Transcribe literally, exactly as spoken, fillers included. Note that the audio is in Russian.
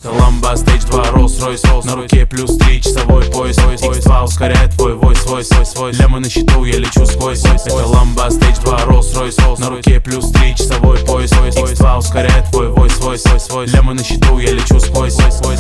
Это ламба, стейдж два, Rolls-Royce, на руке плюс три часовой пояс. икс два ускоряет твой войс, свой, свой, свой. Лямы на счету, я лечу сквозь. Это ламба, стейдж два, Rolls-Royce, на руке плюс три часовой пояс. икс два ускоряет твой войс, свой, свой, свой. Лямы на счету, я лечу сквозь.